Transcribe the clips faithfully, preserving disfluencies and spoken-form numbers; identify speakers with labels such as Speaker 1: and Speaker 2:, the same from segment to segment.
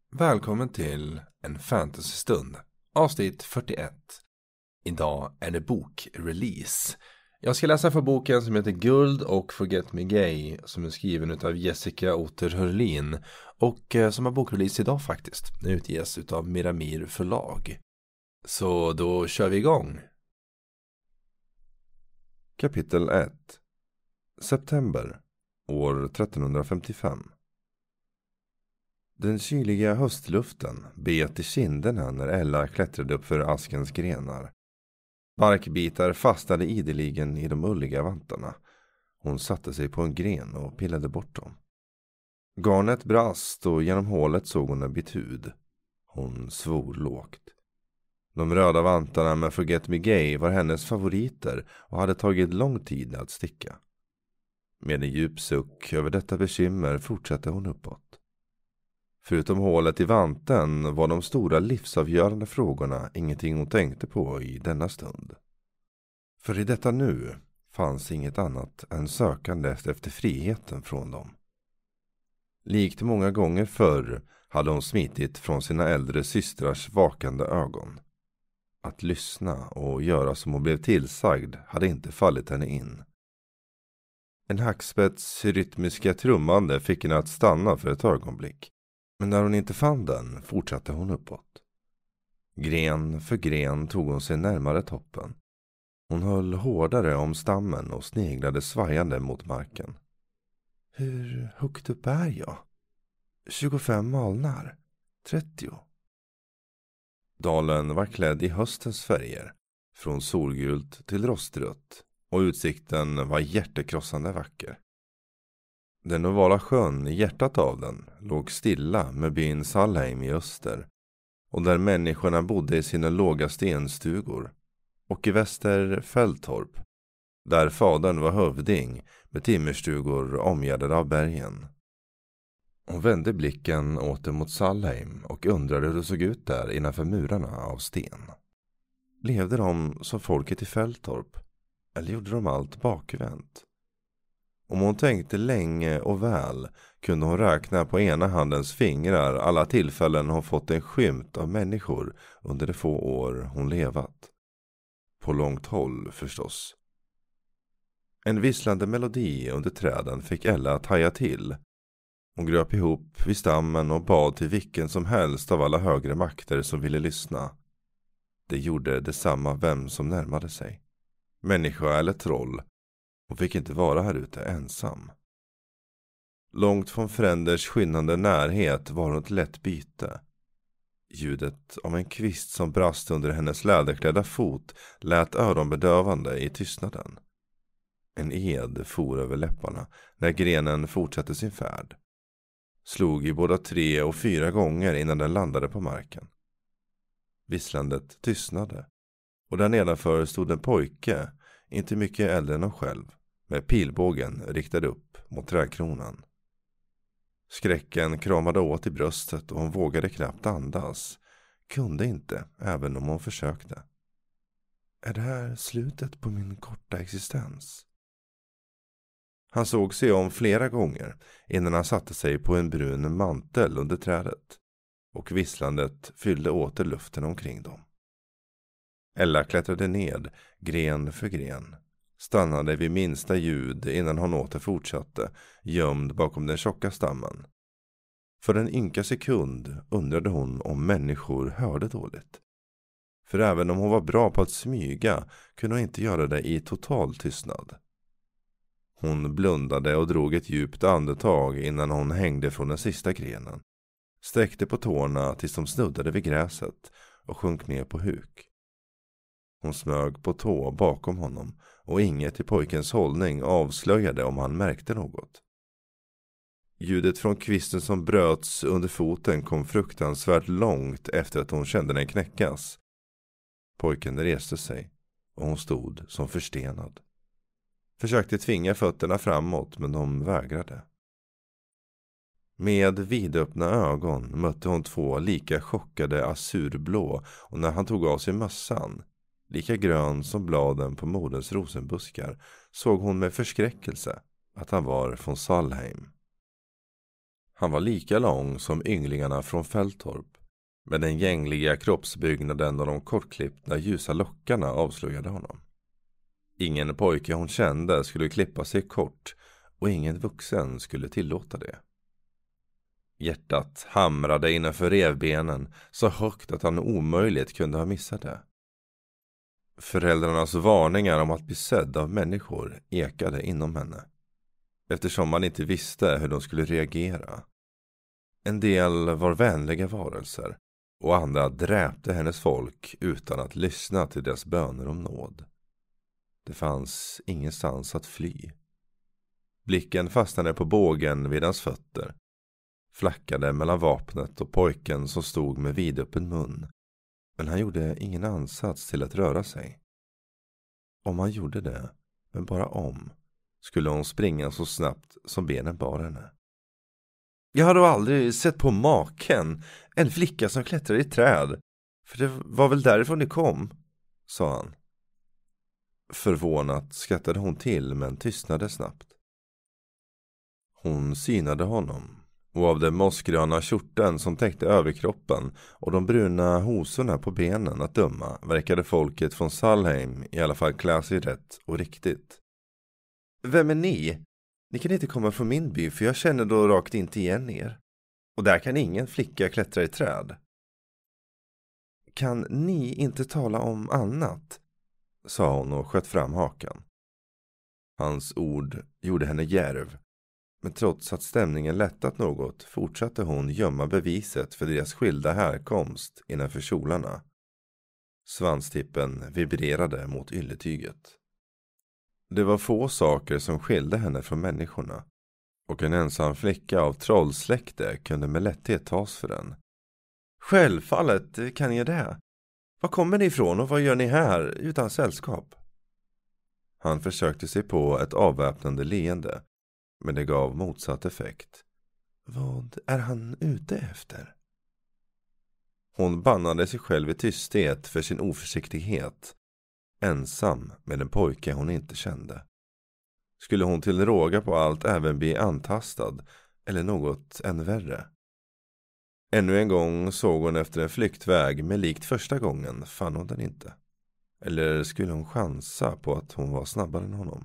Speaker 1: Välkommen till en fantasystund, avsnitt fyrtioett. Idag är det bokrelease. Jag ska läsa för boken som heter Guld och Forget Me Gay, som är skriven av Jessica Otter Hörlin och som har bokrelease idag faktiskt. Den utges av Miramir förlag. Så då kör vi igång.
Speaker 2: Kapitel ett. September, år trettonhundrafemtiofem. Den kyliga höstluften bet i kinderna när Ella klättrade upp för askens grenar. Barkbitar fastnade ideligen i de ulliga vantarna. Hon satte sig på en gren och pillade bort dem. Garnet brast och genom hålet såg hon en bit hud. Hon svor lågt. De röda vantarna med Forget Me Gay var hennes favoriter och hade tagit lång tid att sticka. Med en djup suck över detta bekymmer fortsatte hon uppåt. Förutom hålet i vanten var de stora livsavgörande frågorna ingenting hon tänkte på i denna stund. För i detta nu fanns inget annat än sökandet efter friheten från dem. Likt många gånger förr hade hon smitit från sina äldre systrars vakande ögon. Att lyssna och göra som hon blev tillsagd hade inte fallit henne in. En hackspets rytmiska trummande fick henne att stanna för ett ögonblick. Men när hon inte fann den fortsatte hon uppåt. Gren för gren tog hon sig närmare toppen. Hon höll hårdare om stammen och sneglade svajande mot marken. Hur högt upp är jag? tjugofem alnar. trettio. Dalen var klädd i höstens färger, från solgult till rostrött, och utsikten var hjärtekrossande vacker. Den ovala sjön i hjärtat av den låg stilla med byn Salheim i öster, och där människorna bodde i sina låga stenstugor, och i väster Fälltorp, där fadern var hövding med timmerstugor omgärdade av bergen. Hon vände blicken åter mot Salheim och undrade hur det såg ut där innanför murarna av sten. Levde de som folket i Fälltorp, eller gjorde de allt bakvänt? Om hon tänkte länge och väl kunde hon räkna på ena handens fingrar alla tillfällen hon fått en skymt av människor under de få år hon levat. På långt håll förstås. En visslande melodi under träden fick Ella att haja till. Hon gröp ihop vid stammen och bad till vilken som helst av alla högre makter som ville lyssna. Det gjorde detsamma vem som närmade sig. Människa eller troll. Hon fick inte vara här ute ensam. Långt från fränders skinnande närhet var hon ett lätt byte. Ljudet av en kvist som brast under hennes läderklädda fot lät öronbedövande i tystnaden. En ed for över läpparna när grenen fortsatte sin färd. Slog i båda tre och fyra gånger innan den landade på marken. Visslandet tystnade, och där nedanför stod en pojke, inte mycket äldre än hon själv, med pilbågen riktad upp mot trädkronan. Skräcken kramade åt i bröstet och hon vågade knappt andas. Kunde inte, även om hon försökte. Är det här slutet på min korta existens? Han såg sig om flera gånger innan han satte sig på en brun mantel under trädet, och visslandet fyllde åter luften omkring dem. Ella klättrade ned, gren för gren. Stannade vid minsta ljud innan hon åter fortsatte, gömd bakom den tjocka stammen. För en ynka sekund undrade hon om människor hörde dåligt. För även om hon var bra på att smyga kunde hon inte göra det i total tystnad. Hon blundade och drog ett djupt andetag innan hon hängde från den sista grenen. Sträckte på tårna tills de snuddade vid gräset och sjönk ner på huk. Hon smög på tå bakom honom, och inget i pojkens hållning avslöjade om han märkte något. Ljudet från kvisten som bröts under foten kom fruktansvärt långt efter att hon kände den knäckas. Pojken reste sig, och hon stod som förstenad. Försökte tvinga fötterna framåt, men de vägrade. Med vidöppna ögon mötte hon två lika chockade azurblå, och när han tog av sig mössan, lika grön som bladen på moderns rosenbuskar, såg hon med förskräckelse att han var från Salheim. Han var lika lång som ynglingarna från Fältorp, med den gängliga kroppsbyggnaden och de kortklippta ljusa lockarna avslöjade honom. Ingen pojke hon kände skulle klippa sig kort och ingen vuxen skulle tillåta det. Hjärtat hamrade innanför revbenen så högt att han omöjligt kunde ha missat det. Föräldrarnas varningar om att bli sedd av människor ekade inom henne, eftersom man inte visste hur de skulle reagera. En del var vänliga varelser och andra dräpte hennes folk utan att lyssna till deras böner om nåd. Det fanns ingenstans att fly. Blicken fastnade på bågen vid hans fötter, flackade mellan vapnet och pojken som stod med vidöppen mun, men han gjorde ingen ansats till att röra sig. Om han gjorde det, men bara om, skulle hon springa så snabbt som benen bar henne. Jag hade aldrig sett på maken, en flicka som klättrar i träd, för det var väl därifrån det kom, sa han. Förvånat skrattade hon till men tystnade snabbt. Hon synade honom, och av den mossgröna kjorteln som täckte överkroppen och de bruna hosorna på benen att döma verkade folket från Salheim i alla fall klä sig rätt och riktigt. Vem är ni? Ni kan inte komma från min by för jag känner då rakt inte igen er. Och där kan ingen flicka klättra i träd. Kan ni inte tala om annat? Sa hon och sköt fram hakan. Hans ord gjorde henne djärv. Men trots att stämningen lättat något fortsatte hon gömma beviset för deras skilda härkomst innanför kjolarna. Svanstippen vibrerade mot ylletyget. Det var få saker som skilde henne från människorna, och en ensam flicka av trollsläkte kunde med lätthet tas för den. Självfallet kan jag det. Var kommer ni ifrån och vad gör ni här utan sällskap? Han försökte sig på ett avväpnande leende, men det gav motsatt effekt. Vad är han ute efter? Hon bannade sig själv i tysthet för sin oförsiktighet, ensam med en pojke hon inte kände. Skulle hon till råga på allt även bli antastad, eller något än värre? Ännu en gång såg hon efter en flyktväg, men likt första gången fann hon den inte. Eller skulle hon chansa på att hon var snabbare än honom?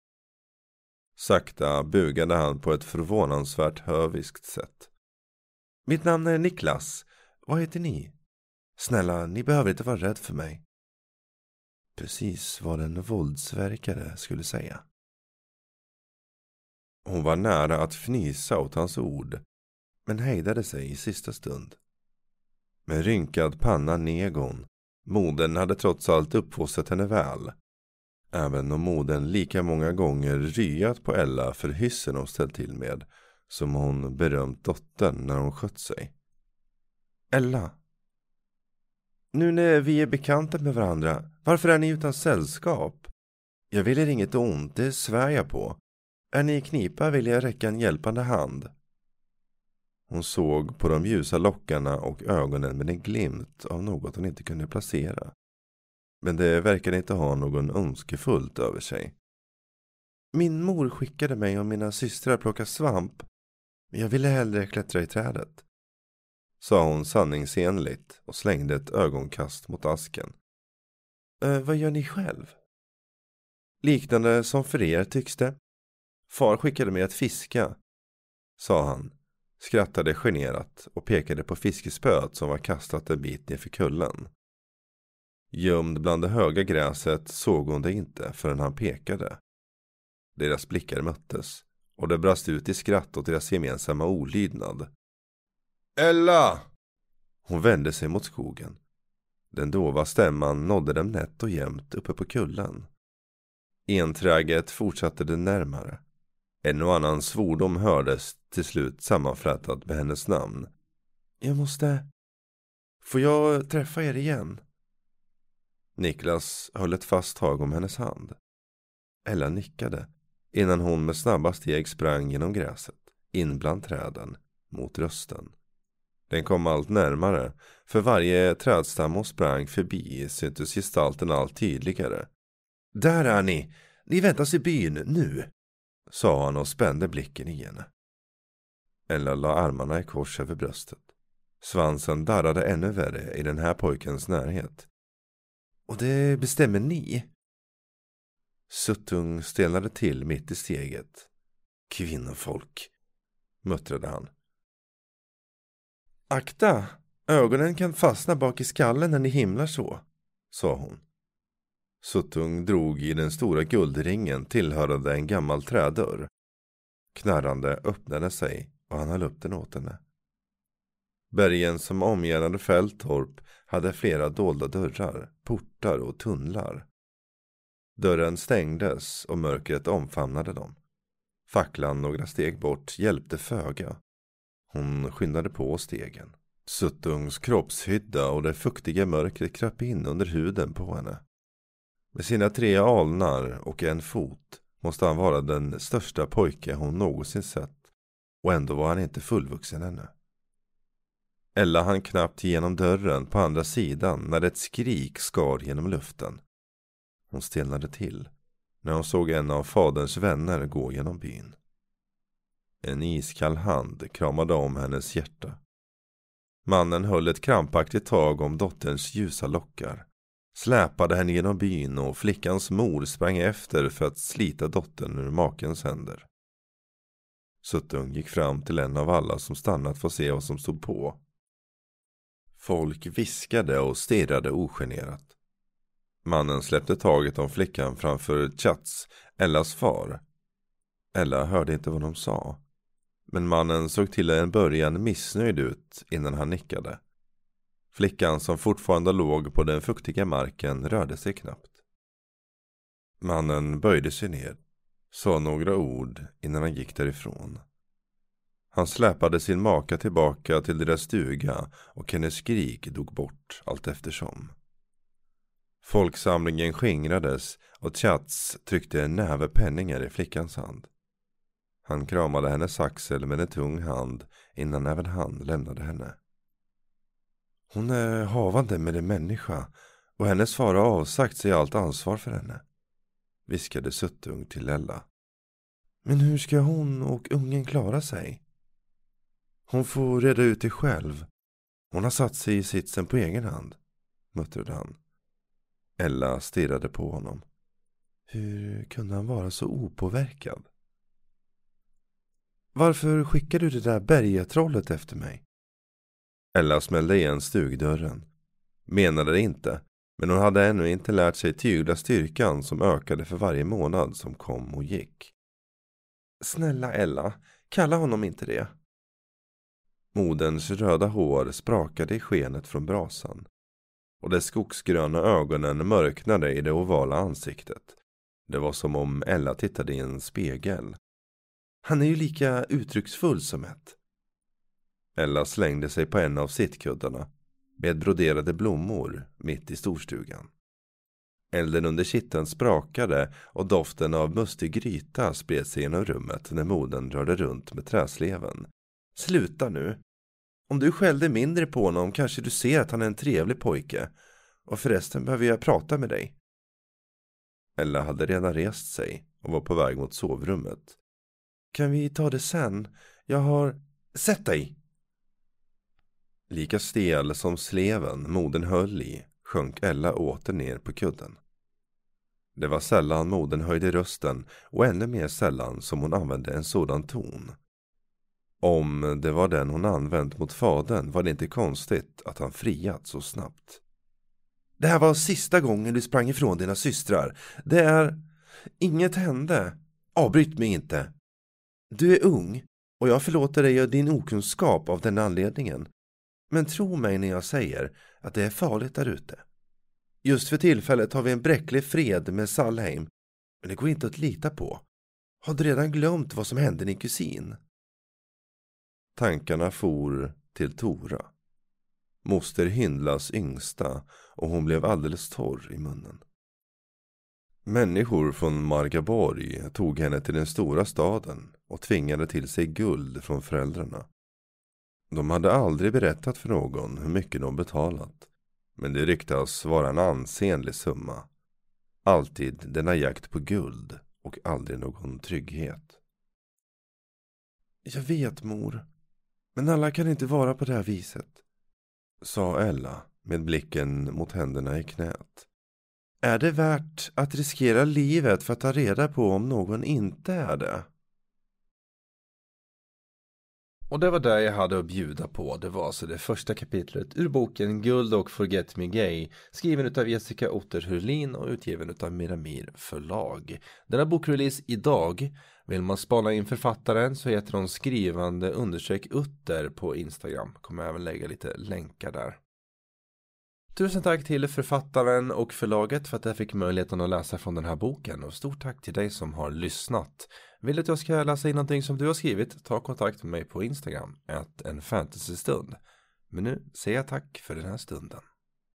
Speaker 2: Sakta bugade han på ett förvånansvärt höviskt sätt. Mitt namn är Niklas. Vad heter ni? Snälla, ni behöver inte vara rädd för mig. Precis vad en våldsverkare skulle säga. Hon var nära att fnysa åt hans ord, men hejdade sig i sista stund. Med rynkad panna negon, modern hade trots allt uppfostrat henne väl. Även om modern lika många gånger ryat på Ella för hyssen hon ställt till med, som hon berömt dottern när hon skött sig. Ella, nu när vi är bekanta med varandra, varför är ni utan sällskap? Jag vill er inget ont, det svär jag på. Är ni i knipa vill jag räcka en hjälpande hand. Hon såg på de ljusa lockarna och ögonen med en glimt av något hon inte kunde placera. Men det verkade inte ha någon önskefullt över sig. Min mor skickade mig och mina systrar plocka svamp, men jag ville hellre klättra i trädet, sa hon sanningsenligt och slängde ett ögonkast mot asken. Äh, vad gör ni själv? Liknande som för er tycks det. Far skickade mig att fiska, sa han, skrattade generat och pekade på fiskespöet som var kastat en bit ner för kullen. Gömd bland det höga gräset såg hon det inte förrän han pekade. Deras blickar möttes och det brast ut i skratt åt deras gemensamma olydnad. Ella! Hon vände sig mot skogen. Den dova stämman nådde dem nätt och jämnt uppe på kullen. Enträget fortsatte det närmare. En och annan svordom hördes till slut sammanflätad med hennes namn. Jag måste... Får jag träffa er igen? Niklas höll ett fast tag om hennes hand. Ella nickade innan hon med snabba steg sprang genom gräset, in bland träden, mot rösten. Den kom allt närmare, för varje trädstam hon sprang förbi syntes gestalten allt tydligare. Där är ni! Ni väntas i byn nu! Sa han och spände blicken i henne. Ella la armarna i kors över bröstet. Svansen darrade ännu värre i den här pojkens närhet. Och det bestämmer ni? Suttung stelnade till mitt i steget. Kvinnofolk, muttrade han. Akta, ögonen kan fastna bak i skallen när ni himlar så, sa hon. Suttung drog i den stora guldringen tillhörande en gammal trädörr. Knarrande öppnade sig och han höll upp den åt henne. Bergen som omgärdade Fälttorp hade flera dolda dörrar, portar och tunnlar. Dörren stängdes och mörkret omfamnade dem. Facklan några steg bort hjälpte föga. Hon skyndade på stegen. Suttungs kroppshydda och det fuktiga mörkret kröp in under huden på henne. Med sina tre alnar och en fot måste han vara den största pojke hon någonsin sett, och ändå var han inte fullvuxen ännu. Ella hann knappt genom dörren på andra sidan när ett skrik skar genom luften. Hon stelnade till när hon såg en av faderns vänner gå genom byn. En iskall hand kramade om hennes hjärta. Mannen höll ett krampaktigt tag om dotterns ljusa lockar, släpade henne genom byn och flickans mor sprang efter för att slita dottern ur makens händer. Suttung gick fram till en av alla som stannat för att se vad som stod på. Folk viskade och stirrade ogenerat. Mannen släppte taget om flickan framför Chats, Ellas far. Ella hörde inte vad de sa, men mannen såg till en början missnöjd ut innan han nickade. Flickan som fortfarande låg på den fuktiga marken rörde sig knappt. Mannen böjde sig ner, sa några ord innan han gick därifrån. Han släpade sin maka tillbaka till deras stuga och hennes skrik dog bort allt eftersom. Folksamlingen skingrades och Chats tryckte en näve penningar i flickans hand. Han kramade hennes axel med en tung hand innan även han lämnade henne. Hon är havande med en människa och hennes far har avsagt sig allt ansvar för henne, viskade Suttung till Ella. Men hur ska hon och ungen klara sig? Hon får reda ut det själv. Hon har satt sig i sitsen på egen hand, muttrade han. Ella stirrade på honom. Hur kunde han vara så opåverkad? Varför skickar du det där bergetrollet efter mig? Ella smällde igen stugdörren. Menade det inte, men hon hade ännu inte lärt sig tygla styrkan som ökade för varje månad som kom och gick. Snälla Ella, kalla honom inte det. Moderns röda hår sprakade i skenet från brasan, och de skogsgröna ögonen mörknade i det ovala ansiktet. Det var som om Ella tittade i en spegel. Han är ju lika uttrycksfull som ett. Ella slängde sig på en av sittkuddarna med broderade blommor mitt i storstugan. Elden under kitteln sprakade och doften av mustig gryta spred sig genom rummet när modern rörde runt med träsleven. Sluta nu. Om du skällde mindre på honom kanske du ser att han är en trevlig pojke. Och förresten behöver jag prata med dig. Ella hade redan rest sig och var på väg mot sovrummet. Kan vi ta det sen? Jag har... Sätt dig! Lika stel som sleven modern höll i sjönk Ella åter ner på kudden. Det var sällan modern höjde rösten och ännu mer sällan som hon använde en sådan ton. Om det var den hon använt mot fadern var det inte konstigt att han friat så snabbt. Det här var sista gången du sprang ifrån dina systrar. Det är... Inget hände. Avbryt mig inte. Du är ung och jag förlåter dig och din okunskap av den anledningen. Men tro mig när jag säger att det är farligt där ute. Just för tillfället har vi en bräcklig fred med Salheim, men det går inte att lita på. Har du redan glömt vad som hände din kusin? Tankarna for till Tora, moster Hyndlas yngsta, och hon blev alldeles torr i munnen. Människor från Margaborg tog henne till den stora staden och tvingade till sig guld från föräldrarna. De hade aldrig berättat för någon hur mycket de betalat, men det ryktas vara en ansenlig summa. Alltid denna jakt på guld och aldrig någon trygghet. Jag vet, mor, Men alla kan inte vara på det här viset, sa Ella med blicken mot händerna i knät. Är det värt att riskera livet för att ta reda på om någon inte är det?
Speaker 1: Och det var det jag hade att bjuda på. Det var alltså det första kapitlet ur boken Guld och Forget Me Gay, skriven utav Jessica Otter Hurlin och utgiven utav Miramir förlag. Denna bokrelease idag. Vill man spana in författaren så heter hon skrivande undersök Utter på Instagram. Kommer även lägga lite länkar där. Tusen tack till författaren och förlaget för att jag fick möjligheten att läsa från den här boken. Och stort tack till dig som har lyssnat. Vill du att jag ska läsa in någonting som du har skrivit? Ta kontakt med mig på Instagram. Ät en fantasystund. Men nu säger jag tack för den här stunden.